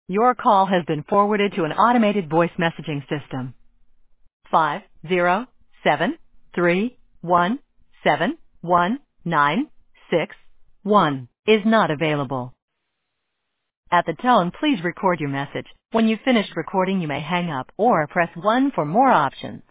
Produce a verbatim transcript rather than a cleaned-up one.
Your call has been forwarded to an automated voice messaging system. Five zero seven three one seven one nine six one is not available. At the tone, please record your message. When you've finished recording, you may hang up or press one for more options.